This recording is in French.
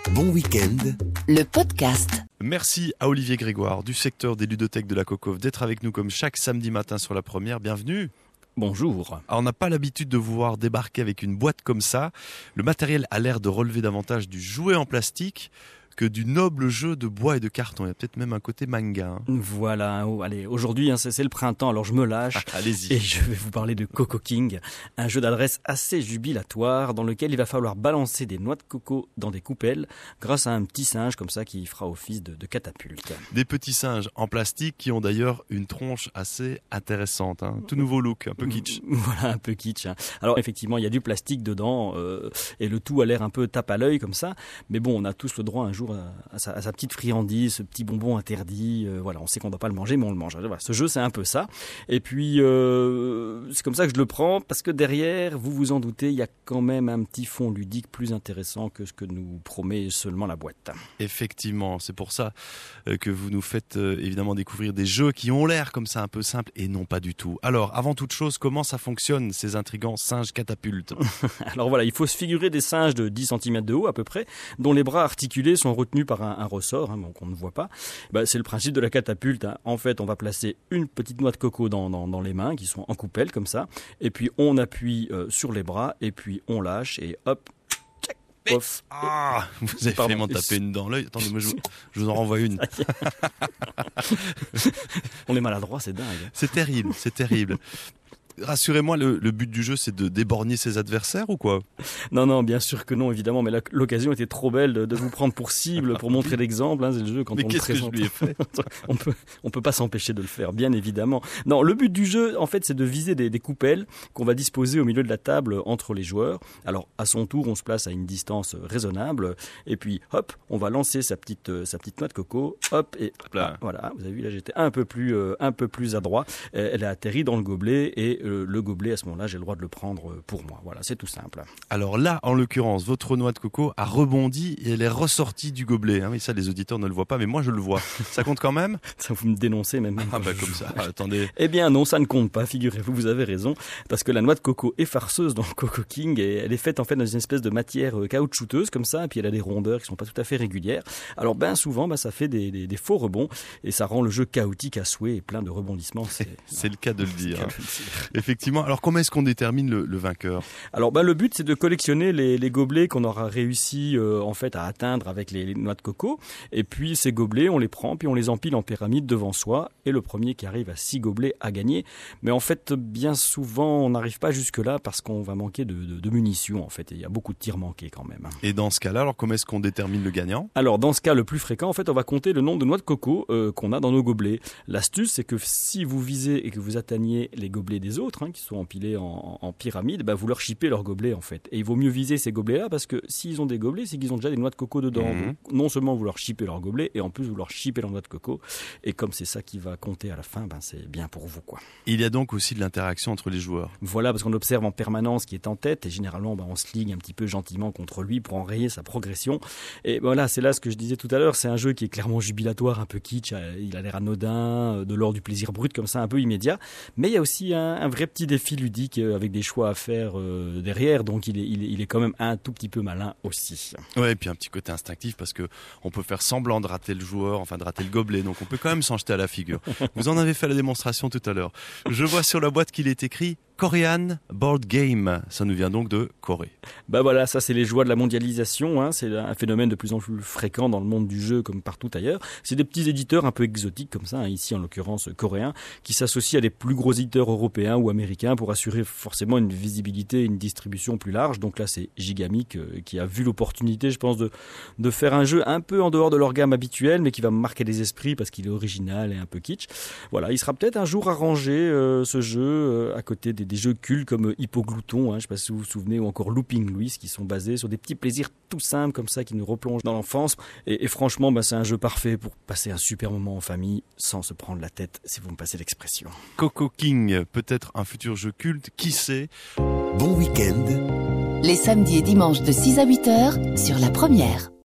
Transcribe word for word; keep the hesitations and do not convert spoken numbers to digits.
Bon week-end, le podcast. Merci à Olivier Grégoire du secteur des ludothèques de la Cocove d'être avec nous comme chaque samedi matin sur la première. Bienvenue. Bonjour. Alors, on n'a pas l'habitude de vous voir débarquer avec une boîte comme ça. Le matériel a l'air de relever davantage du jouet en plastique que du noble jeu de bois et de carton. Il y a peut-être même un côté manga. Hein. Voilà, oh, allez, aujourd'hui hein, c'est, c'est le printemps, alors je me lâche. Ah, allez-y. Et je vais vous parler de Coco King, un jeu d'adresse assez jubilatoire dans lequel il va falloir balancer des noix de coco dans des coupelles grâce à un petit singe comme ça qui fera office de, de catapulte. Des petits singes en plastique qui ont d'ailleurs une tronche assez intéressante. Hein. Tout nouveau look, un peu kitsch. Voilà, un peu kitsch. Hein. Alors effectivement, il y a du plastique dedans euh, et le tout a l'air un peu tape à l'œil comme ça. Mais bon, on a tous le droit un jour à sa, à sa petite friandise, ce petit bonbon interdit. Euh, voilà, on sait qu'on ne doit pas le manger, mais on le mange. Voilà, ce jeu, c'est un peu ça. Et puis, euh, c'est comme ça que je le prends, parce que derrière, vous vous en doutez, il y a quand même un petit fond ludique plus intéressant que ce que nous promet seulement la boîte. Effectivement, c'est pour ça que vous nous faites euh, évidemment découvrir des jeux qui ont l'air comme ça un peu simples et non pas du tout. Alors, avant toute chose, comment ça fonctionne, ces intrigants singes catapultes? Alors voilà, il faut se figurer des singes de dix centimètres de haut à peu près, dont les bras articulés sont retenus par un, un ressort, hein, qu'on ne voit pas. Bah, c'est le principe de la catapulte. Hein. En fait, on va placer une petite noix de coco dans, dans, dans les mains, qui sont en coupelle comme ça, et puis on appuie euh, sur les bras, et puis on lâche, et hop, tchac, pof. Ah, vous avez Pardon. fait m'en taper une dans l'œil. Attendez, moi je, je vous en renvoie une. On est maladroit, c'est dingue. C'est terrible, c'est terrible. Rassurez-moi, le, le but du jeu, c'est de déborgner ses adversaires ou quoi? Non, non, bien sûr que non, évidemment, mais la, l'occasion était trop belle de, de vous prendre pour cible, pour montrer l'exemple. Hein, c'est le jeu quand mais on qu'est-ce le présente. que je lui ai fait? on peut, on peut pas s'empêcher de le faire, bien évidemment. Non, le but du jeu, en fait, c'est de viser des, des coupelles qu'on va disposer au milieu de la table entre les joueurs. Alors, à son tour, on se place à une distance raisonnable, et puis, hop, on va lancer sa petite, sa petite noix de coco, hop, et hop là. Ah, voilà. Vous avez vu, là, j'étais un peu plus, euh, un peu plus adroit. Elle a atterri dans le gobelet, et euh, le gobelet, à ce moment-là, j'ai le droit de le prendre pour moi. Voilà, c'est tout simple. Alors là, en l'occurrence, votre noix de coco a rebondi et elle est ressortie du gobelet. Hein, oui, ça, les auditeurs ne le voient pas, mais moi, je le vois. Ça compte quand même? Ça, vous me dénoncez même. Ah bah comme ça, ah, attendez. Eh bien non, ça ne compte pas, figurez-vous, vous avez raison, parce que la noix de coco est farceuse dans Coco King, et elle est faite en fait dans une espèce de matière caoutchouteuse comme ça, et puis elle a des rondeurs qui sont pas tout à fait régulières. Alors ben souvent, ben, ça fait des, des, des faux rebonds, et ça rend le jeu chaotique à souhait et plein de rebondissements. C'est, c'est le cas de le dire. Hein. De le dire. Effectivement. Alors comment est-ce qu'on détermine le, le vainqueur? Alors ben, le but c'est de collectionner les, les gobelets qu'on aura réussi euh, en fait à atteindre avec les, les noix de coco, et puis ces gobelets on les prend puis on les empile en pyramide devant soi, et le premier qui arrive à six gobelets a gagné. Mais en fait bien souvent on n'arrive pas jusque là parce qu'on va manquer de, de, de munitions en fait, et il y a beaucoup de tirs manqués quand même. Et dans ce cas-là, alors comment est-ce qu'on détermine le gagnant? Alors dans ce cas le plus fréquent en fait on va compter le nombre de noix de coco euh, qu'on a dans nos gobelets. L'astuce c'est que si vous visez et que vous atteignez les gobelets des autres hein, qui sont empilés en, en pyramide, bah, vous leur chippez leurs gobelets en fait. Et il vaut mieux viser ces gobelets là parce que s'ils ont des gobelets c'est qu'ils ont déjà des noix de coco dedans. Mmh. Donc, non seulement vous leur chippez leurs gobelets, et en plus vous leur chippez leurs noix de coco, et comme c'est ça qui va compter à la fin, ben c'est bien pour vous quoi. Il y a donc aussi de l'interaction entre les joueurs. Voilà, parce qu'on observe en permanence qui est en tête, et généralement ben, on se ligue un petit peu gentiment contre lui pour enrayer sa progression. Et voilà, c'est là ce que je disais tout à l'heure, c'est un jeu qui est clairement jubilatoire, un peu kitsch, il a l'air anodin, de l'ordre du plaisir brut comme ça, un peu immédiat, mais il y a aussi un, un vrai petit défi ludique avec des choix à faire euh, derrière, donc il est, il, est, il est quand même un tout petit peu malin aussi. Ouais, et puis un petit côté instinctif parce que on peut faire semblant de rater le joueur, enfin de rater le gobelet, donc on peut quand même s'en jeter à la figure. Vous en avez fait la démonstration tout à l'heure. Je vois sur la boîte qu'il est écrit Korean Board Game. Ça nous vient donc de Corée. Bah voilà, ça c'est les joies de la mondialisation, hein. C'est un phénomène de plus en plus fréquent dans le monde du jeu comme partout ailleurs. C'est des petits éditeurs un peu exotiques comme ça, hein, ici en l'occurrence coréens, qui s'associent à des plus gros éditeurs européens ou américains pour assurer forcément une visibilité et une distribution plus large. Donc là c'est Gigamic euh, qui a vu l'opportunité, je pense, de, de faire un jeu un peu en dehors de leur gamme habituelle, mais qui va marquer les esprits parce qu'il est original et un peu kitsch. Voilà, il sera peut-être un jour arrangé euh, ce jeu euh, à côté des des jeux cultes comme Hypoglouton, hein, je ne sais pas si vous vous souvenez, ou encore Looping Louis, qui sont basés sur des petits plaisirs tout simples comme ça, qui nous replongent dans l'enfance. Et, et franchement, bah, c'est un jeu parfait pour passer un super moment en famille sans se prendre la tête, si vous me passez l'expression. Coco King, peut-être un futur jeu culte, qui sait? bon week-end. Les samedis et dimanches de six à huit heures sur la première.